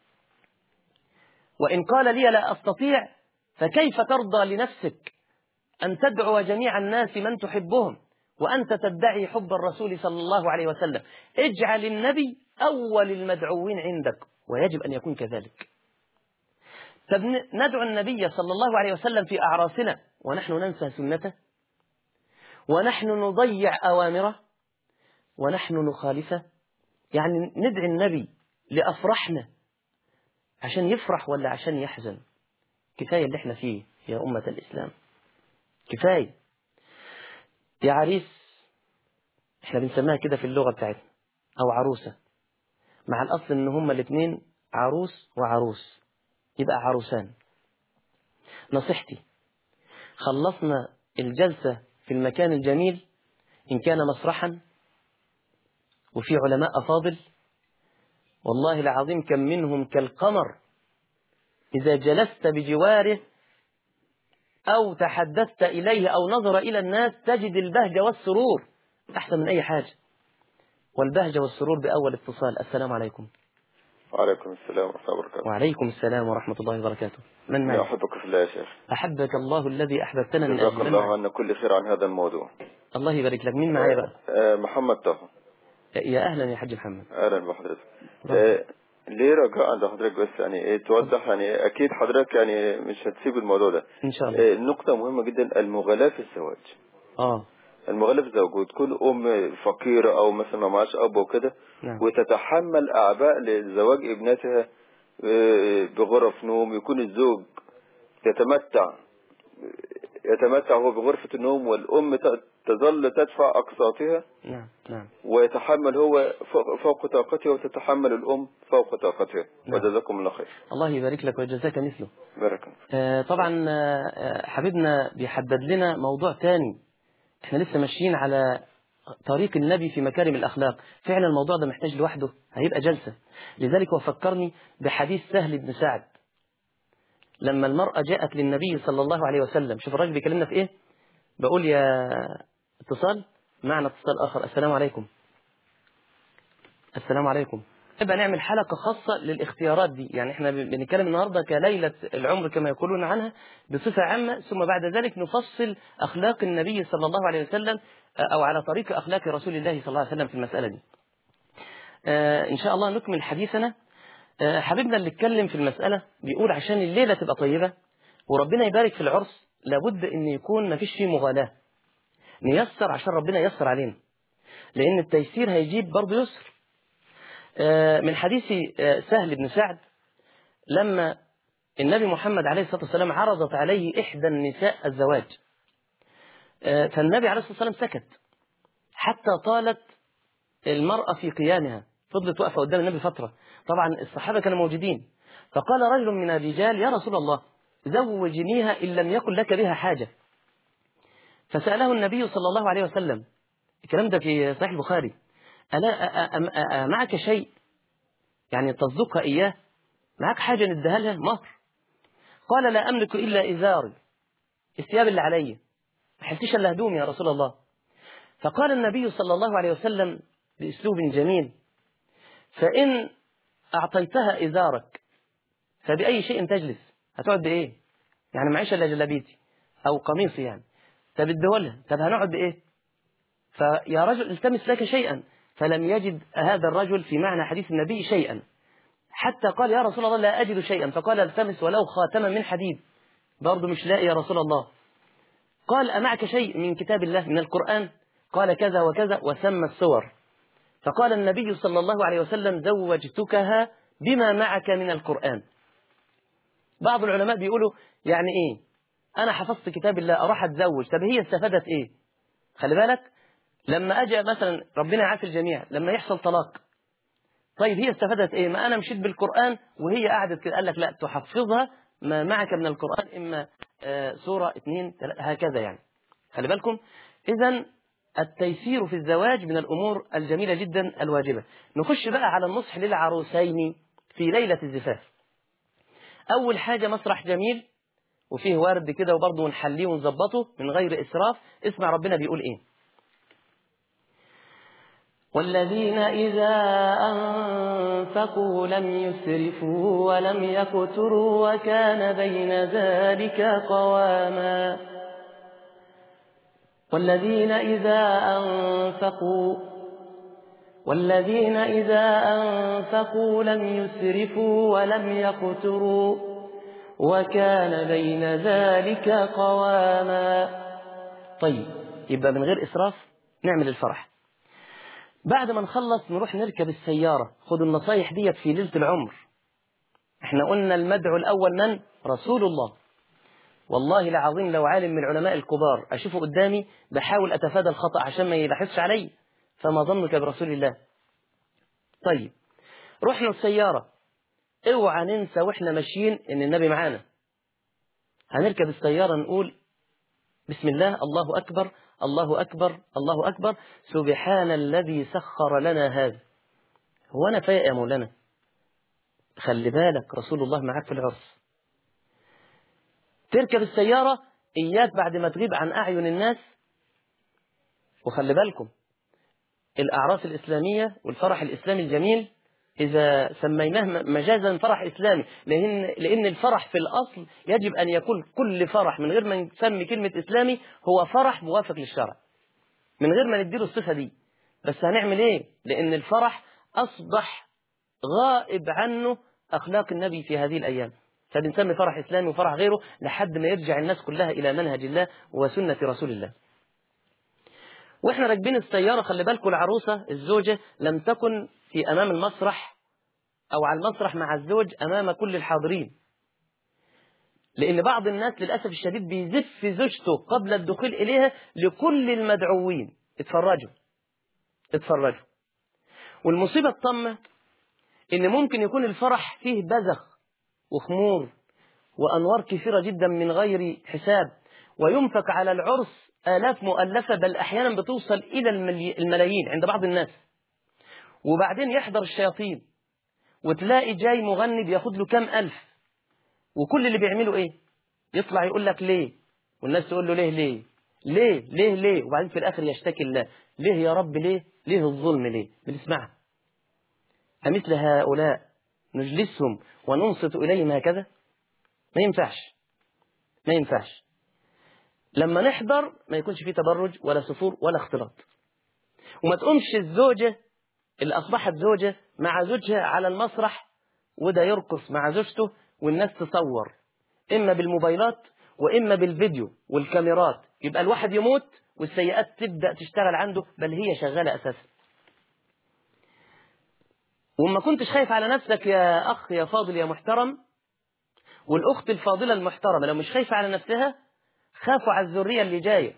وإن قال لي لا أستطيع، فكيف ترضى لنفسك أن تدعو جميع الناس من تحبهم وأنت تدعي حب الرسول صلى الله عليه وسلم؟ اجعل النبي أول المدعوين عندك، ويجب أن يكون كذلك. طب ندعو النبي صلى الله عليه وسلم في أعراسنا ونحن ننسى سنته، ونحن نضيع أوامره، ونحن نخالفه؟ يعني ندعي النبي لأفرحنا عشان يفرح ولا عشان يحزن؟ كفاية اللي احنا فيه يا أمة الإسلام، كفاية. يا عريس، احنا بنسميها كده في اللغة بتاعتنا، أو عروسة، مع الأصل إن هما الاثنين عروس وعروس، يبقى عروسان. نصيحتي، خلصنا الجلسة في المكان الجميل إن كان مسرحا وفي علماء أفاضل، والله العظيم كم منهم كالقمر إذا جلست بجواره أو تحدثت إليه أو نظر إلى الناس تجد البهجة والسرور أحسن من أي حاجة. والبهجة والسرور بأول اتصال. السلام عليكم. وعليكم السلام ورحمة الله وبركاته. وعليكم السلام ورحمة الله وبركاته. من معي؟ أحبك في الله يا شيخ. أحبك الله الذي أحببتنا من جزاك أجله. الله عنا كل خير عن هذا الموضوع. الله يبارك لك. مين معايا بقى؟ آه محمد طه. يا أهلا يا حاج محمد. أهلا بحضرتك. آه ليه رجاء عند حضرتك بس يعني إيه توضح، يعني أكيد حضرتك يعني مش هتسيب الموضوع ده إن شاء الله. آه نقطة مهمة جدا، المغالاة في الزواج. آه المغالاة في الزواج، وتكون أم فقيرة أو مثلا ما معاش أب وكده، نعم. وتتحمل أعباء لزواج ابنتها آه بغرف نوم، يكون الزوج يتمتع يتمتع هو بغرفة النوم، والأم تظل تدفع أقساطها. نعم نعم. ويتحمل هو فوق طاقته، وتتحمل الأم فوق طاقتها. نعم. وجزاكم الله خير. الله يبارك لك ويجزاك مثله. بارك الله. آه طبعا آه حبيبنا بيحدد لنا موضوع تاني. احنا لسه ماشيين على طريق النبي في مكارم الأخلاق. فعلا الموضوع ده محتاج لوحده هيبقى جلسة. لذلك هو فكرني بحديث سهل بن سعد لما المرأة جاءت للنبي صلى الله عليه وسلم. شوف الراجل بيكلمنا في ايه. بقول يا اتصال معنا اتصال آخر. السلام عليكم. السلام عليكم. نبقى نعمل حلقة خاصة للاختيارات دي. يعني احنا بنتكلم النهاردة كليلة العمر كما يقولون عنها بصفة عامة، ثم بعد ذلك نفصل أخلاق النبي صلى الله عليه وسلم أو على طريق أخلاق رسول الله صلى الله عليه وسلم في المسألة دي. آه إن شاء الله نكمل حديثنا. آه حبيبنا اللي اتكلم في المسألة بيقول عشان الليلة تبقى طيبة وربنا يبارك في العرس لابد ان يكون ما فيش فيه مغالاة. نيسر عشان ربنا ييسر علينا، لأن التيسير هيجيب برضه يسر. من حديث سهل بن سعد لما النبي محمد عليه الصلاة والسلام عرضت عليه إحدى النساء الزواج، فالنبي عليه الصلاة والسلام سكت حتى طالت المرأة في قيامها، فضلت واقفة قدام النبي فترة. طبعا الصحابة كانوا موجودين، فقال رجل من الرجال يا رسول الله زوجنيها إن لم يكن لك بها حاجة. فسأله النبي صلى الله عليه وسلم، الكلام ده في صحيح البخاري، ألا معك شيء يعني تصدقها إياه؟ معك حاجة نديها لها مهر؟ قال لا أملك إلا إزاري، الثياب اللي علي، ما حلتش إلا هدوم يا رسول الله. فقال النبي صلى الله عليه وسلم بأسلوب جميل فإن أعطيتها إزارك فبأي شيء تجلس؟ هتقعد بإيه؟ يعني معيش إلا جلابيتي أو قميصي يعني، طب اديهولها، طب هنقعد بإيه؟ فيا رجل التمس لك شيئا، فلم يجد هذا الرجل في معنى حديث النبي شيئا، حتى قال يا رسول الله لا أجد شيئا، فقال التمس ولو خاتما من حديد، برضه مش لاقي يا رسول الله. قال أمعك شيء من كتاب الله من القرآن؟ قال كذا وكذا وسمى السور. فقال النبي صلى الله عليه وسلم زوجتكها بما معك من القرآن. بعض العلماء بيقولوا يعني إيه أنا حفظت كتاب الله أروح أتزوج، طب هي استفادت إيه؟ خلي بالك لما أجي مثلا ربنا يعافي الجميع لما يحصل طلاق، طيب هي استفادت إيه؟ ما أنا مشيت بالقرآن وهي قعدت كده، قال لك لا تحفظها ما معك من القرآن إما آه سورة اثنين هكذا يعني. خلي بالكم إذن التيسير في الزواج من الأمور الجميلة جدا الواجبة. نخش بقى على النصح للعروسين في ليلة الزفاف. أول حاجة مسرح جميل وفيه ورد كده وبرضه نحليه ونظبطه من غير إسراف. اسمع ربنا بيقول إيه: والذين إذا أنفقوا لم يسرفوا ولم يقتروا وكان بين ذلك قواما. والذين إذا أنفقوا والذين إذا أنفقوا لم يسرفوا ولم يقتروا وكان بين ذلك قواما. طيب يبقى من غير إسراف نعمل الفرح. بعد ما نخلص نروح نركب السيارة. خدوا النصايح ديت في ليلة العمر. احنا قلنا المدعو الأول من؟ رسول الله. والله العظيم لو عالم من العلماء الكبار أشوفه قدامي بحاول أتفادى الخطأ عشان ما يلاحظش علي، فما ظنك برسول الله. طيب رحنا السيارة، اوعى ننسى واحنا ماشيين ان النبي معانا. هنركب السيارة نقول بسم الله، الله أكبر الله أكبر الله أكبر، سبحان الذي سخر لنا هذا. هو أنا فايق يا مولانا؟ خلي بالك رسول الله معاك في العرس. تركب السيارة إياك بعد ما تغيب عن أعين الناس. وخلي بالكم الأعراس الإسلامية والفرح الإسلامي الجميل إذا سميناه مجازا فرح إسلامي، لأن, لأن الفرح في الأصل يجب أن يكون كل فرح من غير ما نسمي كلمة إسلامي هو فرح موافق للشرع، من غير ما نديله الصفة دي. بس هنعمل إيه؟ لأن الفرح أصبح غائب عنه أخلاق النبي في هذه الأيام، فبنسمي فرح إسلامي وفرح غيره لحد ما يرجع الناس كلها إلى منهج الله وسنة رسول الله. واحنا راكبين السيارة خلي بالكم العروسة الزوجة لم تكن في أمام المسرح أو على المسرح مع الزوج أمام كل الحاضرين، لأن بعض الناس للأسف الشديد بيزف زوجته قبل الدخول إليها لكل المدعوين. اتفرجوا اتفرجوا. والمصيبة الطامة إن ممكن يكون الفرح فيه بذخ وخمور وأنوار كثيرة جدا من غير حساب، وينفق على العرس آلاف مؤلفة، بل أحيانا بتوصل إلى الملايين عند بعض الناس. وبعدين يحضر الشياطين وتلاقي جاي مغني بياخد له كام ألف، وكل اللي بيعمله إيه؟ يطلع يقول لك ليه، والناس تقول له ليه ليه ليه ليه ليه، وبعدين في الآخر يشتكي الله، ليه يا رب ليه ليه الظلم ليه. بنسمعها. أمثل هؤلاء نجلسهم وننصت إليهم هكذا؟ ما ينفعش ما ينفعش. لما نحضر ما يكونش فيه تبرج ولا سفور ولا اختلاط. وما تقومش الزوجة اللي أصبحت زوجة مع زوجها على المسرح وده يرقص مع زوجته والناس تصور إما بالموبايلات وإما بالفيديو والكاميرات، يبقى الواحد يموت والسيئات تبدأ تشتغل عنده، بل هي شغالة أساسا. وما كنتش خايف على نفسك يا أخ يا فاضل يا محترم، والأخت الفاضلة المحترمة لو مش خايفة على نفسها خافوا على الذرية اللي جاية.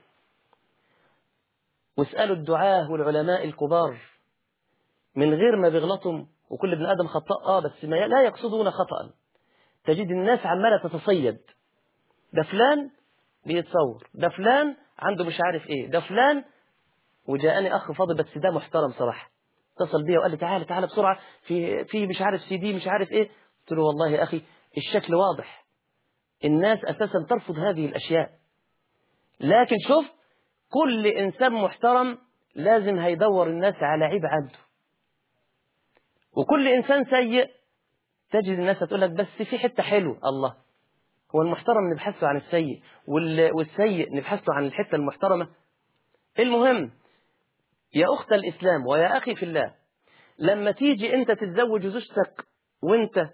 واسألوا الدعاة والعلماء الكبار من غير ما بيغلطهم، وكل ابن آدم خطاء آه بس ما لا يقصدون خطأ. تجد الناس عمالة تتصيد، ده فلان بيتصور، ده فلان عنده مش عارف ايه، ده فلان. وجاءني أخ فاضل بس ده محترم صراحة، اتصل بيا وقال لي تعالى تعالى بسرعة في في مش عارف سي دي مش عارف ايه. قلت له والله يا أخي الشكل واضح، الناس أساسا ترفض هذه الأشياء، لكن شوف كل إنسان محترم لازم هيدور الناس على عيب عنده، وكل إنسان سيء تجد الناس تقول لك بس في حتة حلوة. الله، هو المحترم نبحثه عن السيء والسيء نبحثه عن الحتة المحترمة؟ المهم يا أخت الإسلام ويا أخي في الله، لما تيجي أنت تتزوج زوجتك وأنت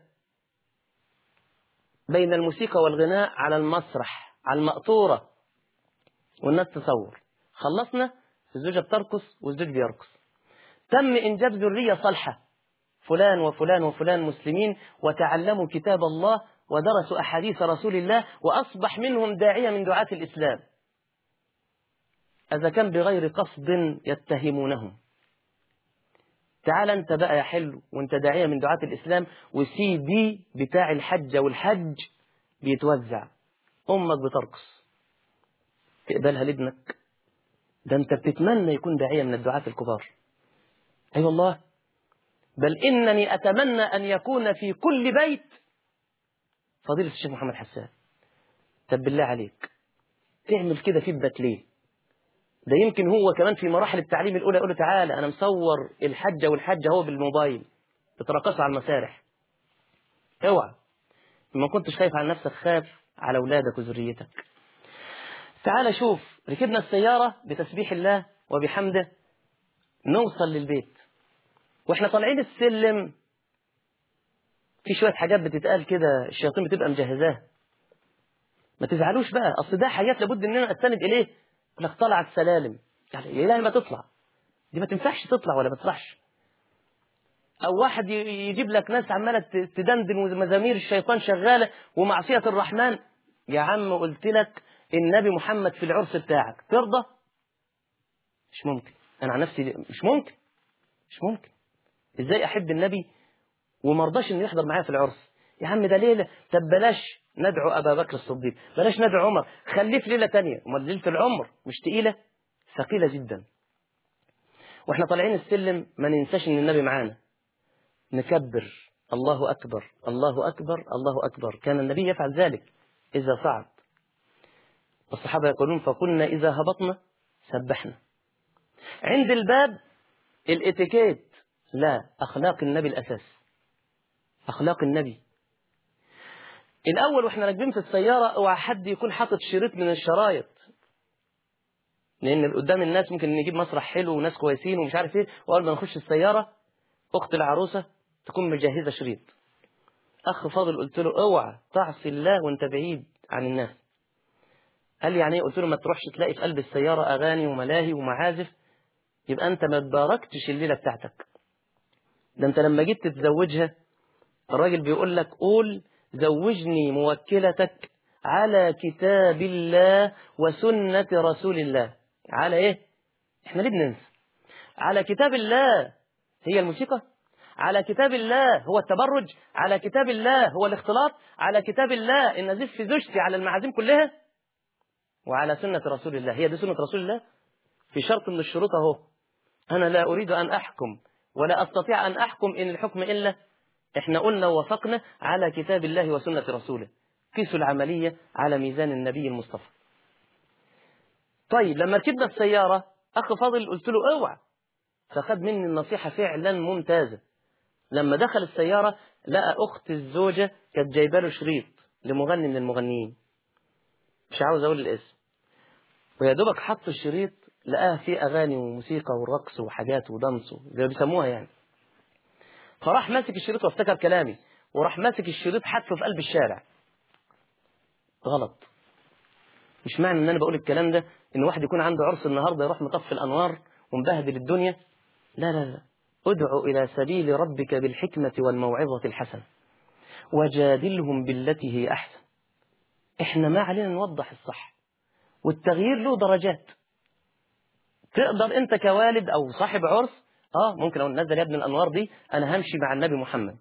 بين الموسيقى والغناء على المسرح على المقطورة والناس تصور، خلصنا الزوجة بترقص والزوج بيرقص، تم إنجاب ذرية صالحة، فلان وفلان وفلان مسلمين وتعلموا كتاب الله ودرسوا أحاديث رسول الله وأصبح منهم داعية من دعاة الإسلام. إذا كان بغير قصد يتهمونهم، تعال أنت بقى يا حلو وأنت داعية من دعاة الإسلام وسي دي بتاع الحجة والحج بيتوزع، أمك بترقص تقبلها لابنك؟ ده أنت بتتمنى يكون داعية من الدعاة الكبار. أي أيوة والله، بل إنني أتمنى أن يكون في كل بيت فضيلة الشيخ محمد حسان. طب بالله عليك تعمل كده في ابنك ليه؟ ده يمكن هو كمان في مراحل التعليم الأولى يقول له تعالى أنا مصور الحجة والحجة هو بالموبايل بترقصوا على المسارح. اوعى، ما كنتش خايف على نفسك خاف على أولادك وذريتك. تعالى شوف، ركبنا السيارة بتسبيح الله وبحمده نوصل للبيت، واحنا طالعين السلم في شوية حاجات بتتقال كده الشياطين بتبقى مجهزاها. ما تزعلوش بقى، أصل ده حاجات لابد إننا أستند إليه. لك طلع السلالم يعني يا إلهي ما تطلع، دي ما تنفعش تطلع ولا ما تطلعش. أو واحد يجيب لك ناس عمالة تدندن ومزامير الشيطان شغالة ومعصية الرحمن. يا عم قلت لك النبي محمد في العرس بتاعك ترضى؟ مش ممكن. أنا عن نفسي مش ممكن مش ممكن. إزاي أحب النبي ومرضاش إنه يحضر معايا في العرس؟ يا عم ده ليلة، طب بلاش ندعو أبا بكر الصديق، بلاش ندعو عمر، خليه في ليلة تانية. أمال ليلة العمر مش تقيلة؟ ثقيلة جدا. وإحنا طالعين السلم ما ننساش إن النبي معانا، نكبر الله أكبر الله أكبر الله أكبر. كان النبي يفعل ذلك إذا صعد. الصحابة يقولون فكنا إذا هبطنا سبحنا. عند الباب الاتيكيت، لا، أخلاق النبي الأساس، أخلاق النبي. الأول وإحنا راكبين في السيارة اوعى حد يكون حاطط شريط من الشرايط، لأن قدام الناس ممكن نجيب مسرح حلو وناس كويسين ومش عارف إيه، وأول ما نخش السيارة أخت العروسة تكون مجهزة شريط. أخ فاضل قلت له اوعى تعصي الله وأنت بعيد عن الناس. قال لي يعني إيه؟ قلت له ما تروحش تلاقي في قلب السيارة أغاني وملاهي ومعازف، يبقى أنت ما تباركتش الليلة بتاعتك. ده أنت لما جيت تتزوجها الراجل بيقول لك قول زوجني موكلتك على كتاب الله وسنة رسول الله. على إيه؟ إحنا ليه بننسى؟ على كتاب الله هي الموسيقى، على كتاب الله هو التبرج، على كتاب الله هو الاختلاط، على كتاب الله إن أزف زوجتي على المعازيم كلها، وعلى سنة رسول الله. هي دي سنة رسول الله؟ في شرط من الشروط اهو، أنا لا أريد أن أحكم ولا أستطيع أن أحكم إن الحكم إلا إحنا قلنا ووافقنا على كتاب الله وسنة رسوله. قيسوا العملية على ميزان النبي المصطفى. طيب لما ركبنا السيارة أخ فاضل قلت له اوعى، فخد مني النصيحة فعلا ممتازة. لما دخل السيارة لقى أخت الزوجة كانت جايبه له شريط لمغني من المغنيين، مش عاوز أقول الاسم، ويا دوبك حط الشريط لقاه فيه أغاني وموسيقى ورقص وحاجات ودنس زي ما بيسموها يعني. فراح ماسك الشريط وافتكر كلامي وراح ماسك الشريط حطه في قلب الشارع. غلط. مش معنى ان انا بقول الكلام ده ان واحد يكون عنده عرس النهارده يروح مطفي الانوار ومبهدل الدنيا. لا لا لا، ادعو الى سبيل ربك بالحكمة والموعظة الحسنة وجادلهم بالتي هي احسن. احنا ما علينا نوضح الصح، والتغيير له درجات. تقدر انت كوالد او صاحب عرس اه ممكن اقول نزل يا ابن الانوار دي انا همشي مع النبي محمد.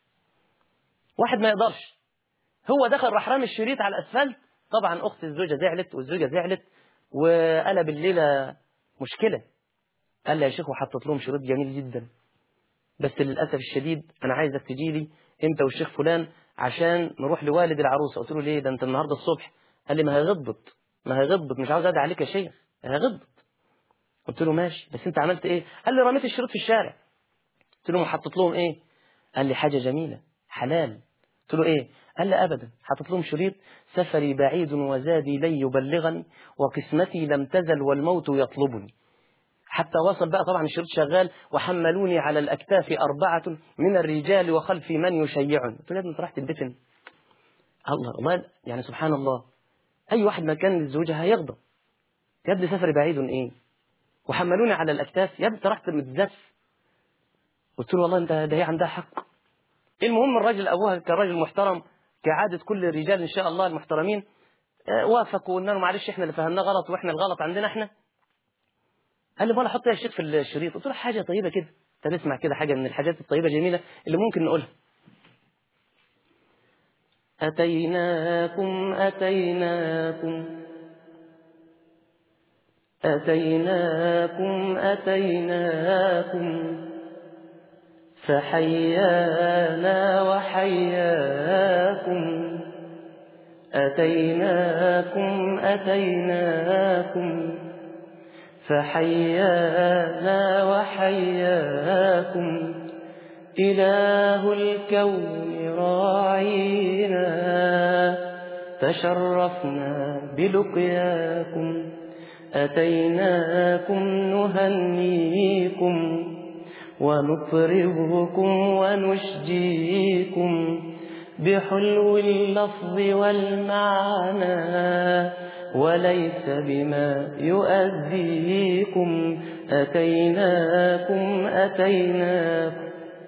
واحد ما يقدرش، هو دخل راح رامي الشريط على الاسفلت، طبعا اخت الزوجه زعلت والزوجه زعلت وقلب الليله مشكله. قال لي يا شيخ وحطت لهم شريط جميل جدا، بس للاسف الشديد انا عايزك تجي لي انت والشيخ فلان عشان نروح لوالد العروسه. قلت له ليه؟ ده انت النهارده الصبح. قال لي ما هيغضبط ما هيغضبط مش عاوز ادعي عليك يا شيخ، هيغضبط. قلت له ماشي، بس انت عملت ايه؟ قال لي رميت الشريط في الشارع. قلت له حطيت لهم ايه؟ قال لي حاجه جميله حلال. قلت له ايه؟ قال لي ابدا، حطيت لهم شريط سفري بعيد وزادي لن يبلغني وقسمتي لم تزل والموت يطلبني. حتى وصل بقى طبعا الشريط شغال وحملوني على الاكتاف اربعه من الرجال وخلفي من يشيعني. قلت له يا ابني انت راح تدفن؟ الله الله، يعني سبحان الله، اي واحد مكان الزوجه هيغضب. يا ابني سفري بعيد ايه وحملوني على الاكتاف، يا ابني انت رحت متزف. قلت له والله انت ده هي عندها حق. المهم الراجل ابوها كراجل محترم كعاده كل الرجال ان شاء الله المحترمين اه وافقوا وقلنا له معلش احنا اللي فهمناه غلط واحنا الغلط عندنا احنا. قال لي بقى حط يا الشيخ في الشريط. قلت له حاجه طيبه كده، طب اسمع كده حاجه من الحاجات الطيبه الجميله اللي ممكن نقولها. اتيناكم اتيناكم اتيناكم اتيناكم فحيانا وحياكم أتيناكم أتيناكم فحيانا وحياكم إله الكون راعينا تشرفنا بلقياكم أتيناكم نهنيكم ونطربكم ونشجيكم بحلو اللفظ والمعنى وليس بما يؤذيكم أتيناكم أتيناكم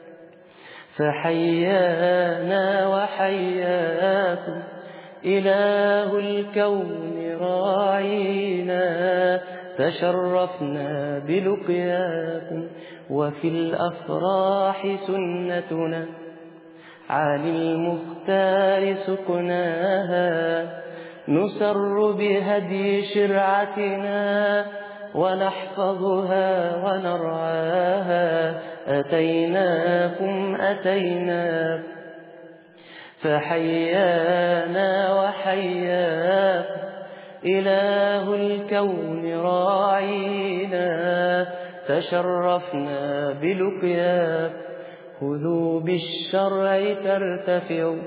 فحيانا وحياكم إله الكون راعينا تشرفنا بلقياكم وفي الأفراح سنتنا عن المختار سقناها نسر بهدي شرعتنا ونحفظها ونرعاها أتيناكم أتيناكم فحيانا وحياكم إله الكون راعينا تشرفنا بلقياك خذوا بالشرع ترتفعوا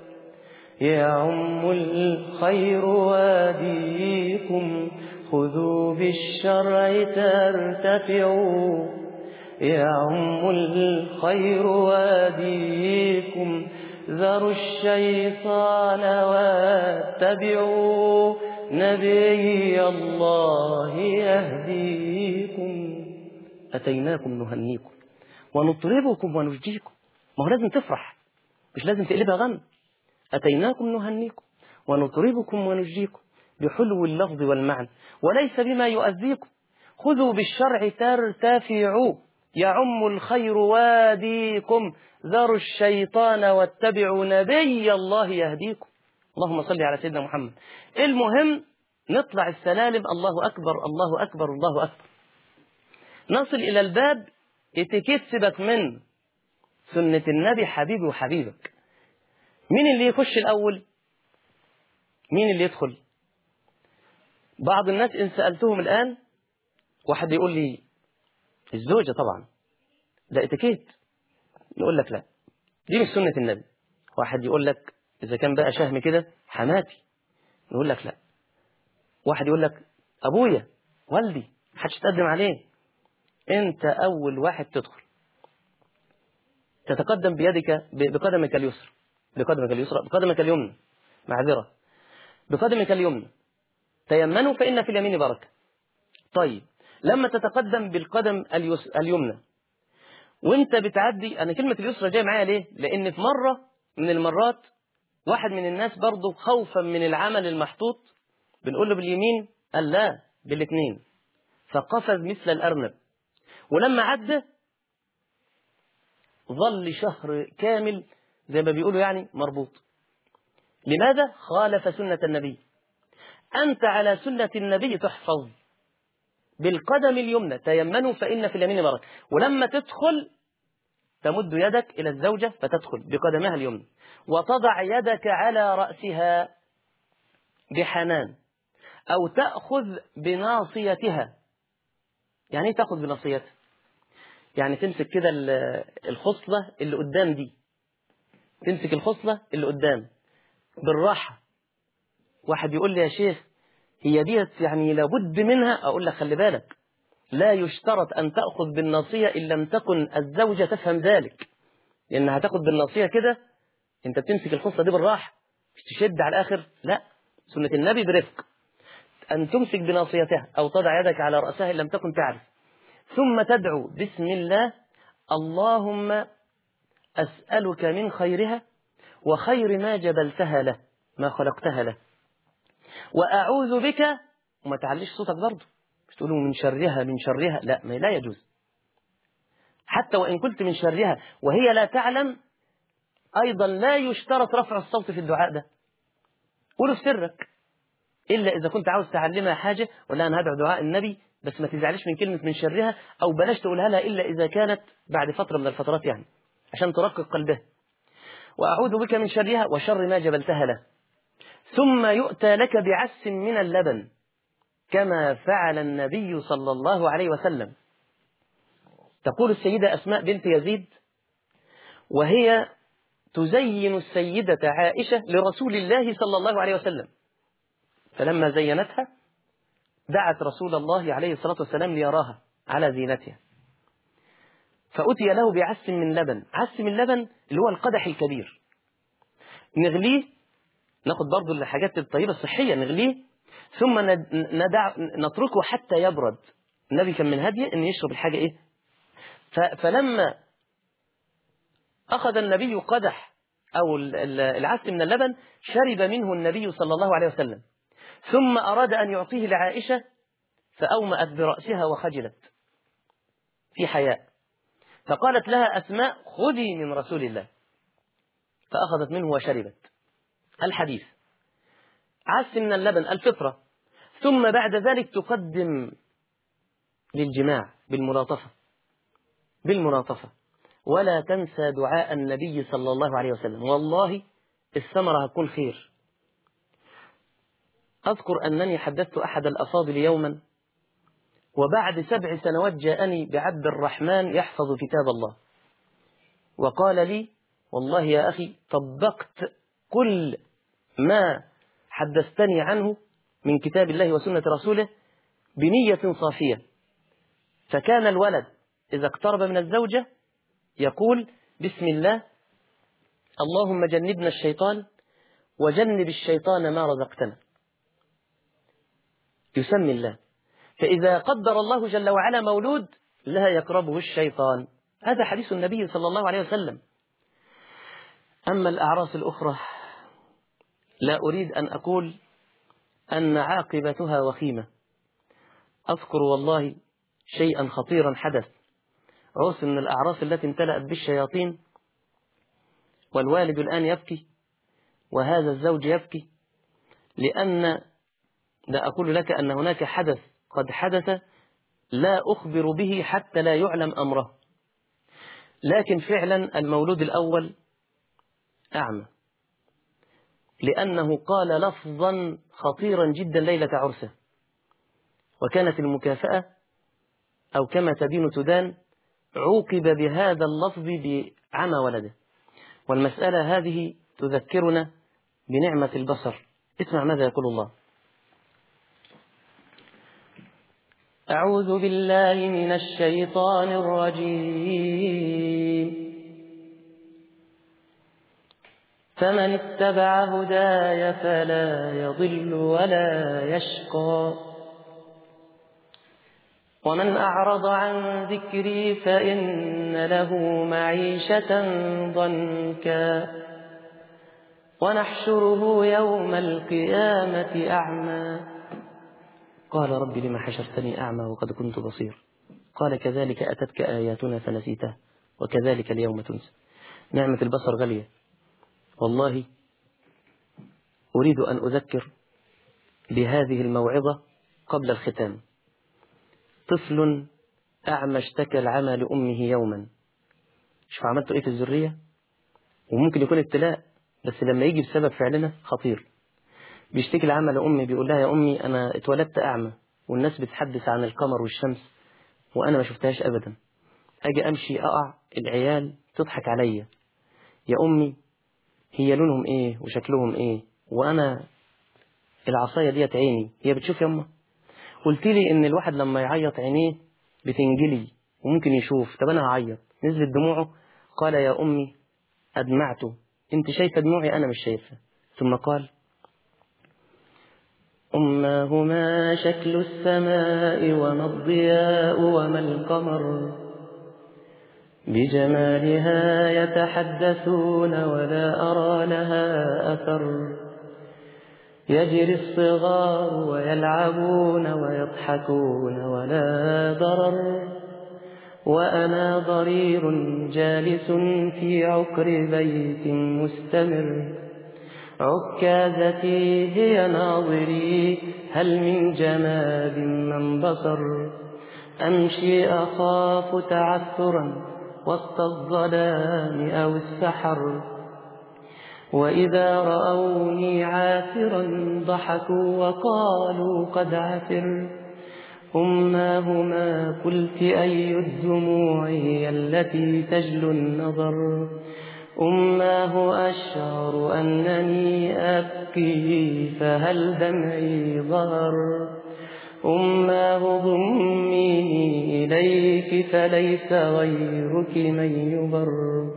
يعم الخير واديكم خذوا بالشرع ترتفعوا يعم الخير واديكم ذروا الشيطان واتبعوا نبي الله يهديكم. أتيناكم نهنيكم ونطربكم ونجديكم. ما هو لازم تفرح، مش لازم تقلبها غم. أتيناكم نهنيكم ونطربكم ونجديكم بحلو اللفظ والمعنى وليس بما يؤذيكم. خذوا بالشرع ترتفعوا يعم الخير واديكم ذروا الشيطان واتبعوا نبي الله يهديكم. اللهم صل على سيدنا محمد. المهم نطلع السلالم، الله أكبر الله أكبر الله أكبر، نصل إلى الباب اتكيت سبك من سنة النبي حبيبي وحبيبك. مين اللي يخش الأول؟ مين اللي يدخل؟ بعض الناس إن سألتهم الآن واحد يقول لي الزوجة طبعا ده اتكيت، يقول لك لا دي مش سنة النبي. واحد يقول لك إذا كان بقى شهم كده حماتي، يقول لك لا. واحد يقول لك أبويا والدي محدش تقدم عليه. أنت أول واحد تدخل، تتقدم بيدك بقدمك اليسرى بقدمك اليسرى بقدمك اليمنى معذرة بقدمك اليمنى تيمنوا فإن في اليمين بركة. طيب لما تتقدم بالقدم اليمنى وانت بتعدي، أنا كلمة اليسرى جاية معايا ليه؟ لأن في مرة من المرات واحد من الناس برضه خوفا من العمل المحطوط بنقول له باليمين، قال لا بالاثنين، فقفز مثل الأرنب. ولما عدى ظل شهر كامل زي ما بيقولوا يعني مربوط. لماذا؟ خالف سنة النبي. أنت على سنة النبي تحفظ بالقدم اليمنى تيمنوا فإن في اليمين بركة. ولما تدخل تمد يدك إلى الزوجة فتدخل بقدمها اليمنى وتضع يدك على رأسها بحنان أو تأخذ بناصيتها. يعني ايه تأخذ بناصيتها؟ يعني تمسك كده الخصلة اللي قدام دي، تمسك الخصلة اللي قدام بالراحة. واحد يقول لي يا شيخ هي ديت يعني لابد منها، أقول لك خلي بالك لا يشترط أن تأخذ بالناصية إن لم تكن الزوجة تفهم ذلك، لأن هتاخد بالناصية كده أنت بتمسك الخصلة دي بالراحة مش تشد على الآخر، لا، سنة النبي برفق أن تمسك بناصيتها أو تضع يدك على رأسها إن لم تكن تعرف، ثم تدعو بسم الله اللهم أسألك من خيرها وخير ما جبلتها له ما خلقتها له، وأعوذ بك، وما تعليش صوتك برضه مش تقولوا من شرها من شرها، لا ما لا يجوز. حتى وإن قلت من شرها وهي لا تعلم أيضا لا يشترط رفع الصوت في الدعاء ده، قوله في سرك، إلا إذا كنت عاوز تعلمها حاجة ولا أنا هدعو دعاء النبي بس ما تزعلش من كلمة من شرها، أو بلاش تقولها لها إلا إذا كانت بعد فترة من الفترات يعني عشان ترقق قلبها. وأعوذ بك من شرها وشر ما جبلتها له. ثم يؤتى لك بعس من اللبن كما فعل النبي صلى الله عليه وسلم. تقول السيدة أسماء بنت يزيد وهي تزين السيدة عائشة لرسول الله صلى الله عليه وسلم، فلما زينتها دعت رسول الله عليه الصلاة والسلام ليراها على زينتها، فأتي له بعس من لبن. عس من لبن اللي هو القدح الكبير، نغليه، ناخد برضو الحاجات الطيبة الصحية نغليه ثم ندع نتركه حتى يبرد. النبي كان من هديه أن يشرب الحاجة إيه. فلما أخذ النبي قدح أو العس من اللبن شرب منه النبي صلى الله عليه وسلم، ثم أراد أن يعطيه لعائشة فأومأت برأسها وخجلت في حياء، فقالت لها أسماء خذي من رسول الله، فأخذت منه وشربت. الحديث عس من اللبن الفطرة، ثم بعد ذلك تقدم للجماع بالملاطفة بالملاطفة ولا تنسى دعاء النبي صلى الله عليه وسلم، والله الثمرة هتكون خير. أذكر أنني حدثت أحد الأفاضل يوما، وبعد سبع سنوات جاءني بعبد الرحمن يحفظ كتاب الله، وقال لي: والله يا أخي طبقت كل ما حدثتني عنه من كتاب الله وسنة رسوله بنية صافية. فكان الولد إذا اقترب من الزوجة يقول: بسم الله، اللهم جنبنا الشيطان وجنب الشيطان ما رزقتنا، يسمي الله. فإذا قدر الله جل وعلا مولود لا يقربه الشيطان. هذا حديث النبي صلى الله عليه وسلم. أما الأعراس الأخرى لا أريد أن أقول أن عاقبتها وخيمة. أذكر والله شيئا خطيرا حدث، عرس من الأعراس التي امتلأت بالشياطين، والوالد الآن يبكي وهذا الزوج يبكي، لأن لا أقول لك أن هناك حدث قد حدث لا أخبر به حتى لا يعلم أمره، لكن فعلا المولود الأول أعمى، لأنه قال لفظا خطيرا جدا ليلة عرسه، وكانت المكافأة أو كما تدين تدان، عوقب بهذا اللفظ بعمى ولده. والمسألة هذه تذكرنا بنعمة البصر. اسمع ماذا يقول الله: أعوذ بالله من الشيطان الرجيم. فمن اتبع هداي فلا يضل ولا يشقى، ومن أعرض عن ذكري فإن له معيشة ضنكا، ونحشره يوم القيامة أعمى. قال رب لما حشرتني أعمى وقد كنت بصير؟ قال كذلك أتتك آياتنا فنسيتها وكذلك اليوم تنسى. نعمة البصر غالية والله. أريد أن أذكر بهذه الموعظة قبل الختام. طفل أعمى اشتكى العمى لأمه يوما. شوف عملته إيه في الذرية، وممكن يكون ابتلاء، بس لما يجي بسبب فعلنا خطير. بيشتكي العمى لأمي، بيقول لها: يا أمي أنا اتولدت أعمى، والناس بتحدث عن القمر والشمس وأنا ما شفتهاش أبدا. أجي أمشي أقع، العيال تضحك عليا: يا أمي هي لونهم إيه وشكلهم إيه، وأنا العصاية ديت عيني، هي بتشوف يا أمه؟ قلت لي إن الواحد لما يعيط عينيه بتنجلي وممكن يشوف. طب أنا هعيط، نزلت دموعه. قال: يا أمي أدمعته، أنت شايفة دموعي أنا مش شايفها. ثم قال: أمهما شكل السماء وما الضياء وما القمر، بجمالها يتحدثون ولا أرى لها أثر، يجري الصغار ويلعبون ويضحكون ولا ضرر، وأنا ضرير جالس في عكر بيت مستمر، عكازتي هي ناظري هل من جماد من بصر، أمشي أخاف تعثرا وسط الظلام أو السحر، وإذا رأوني عاثرا ضحكوا وقالوا قد عثر، أماهما قلت أي الدموع هي التي تجلو النظر، أماه أشعر أنني أبكي فهل دمعي ظهر، أماه ضميني إليك فليس غيرك من يبر،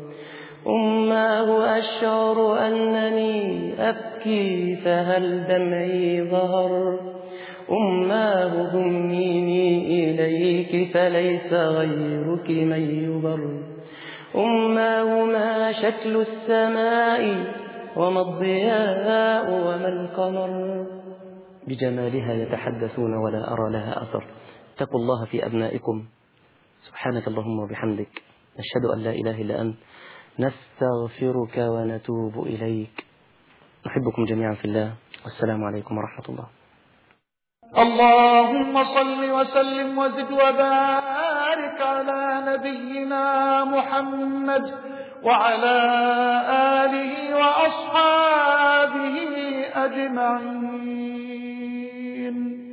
أماه أشعر أنني أبكي فهل دمعي ظهر، أماه ضميني إليك فليس غيرك من يبر، أماه ما شكل السماء وما الضياء وما القمر، بجمالها يتحدثون ولا أرى لها أثر. اتقوا الله في أبنائكم. سبحانك اللهم وبحمدك، نشهد أن لا إله إلا أنت، نستغفرك ونتوب إليك. نحبكم جميعا في الله، والسلام عليكم ورحمة الله. اللهم صل وسلم وزد وبارك على نبينا محمد وعلى آله وأصحابه أجمعين. أجمعين.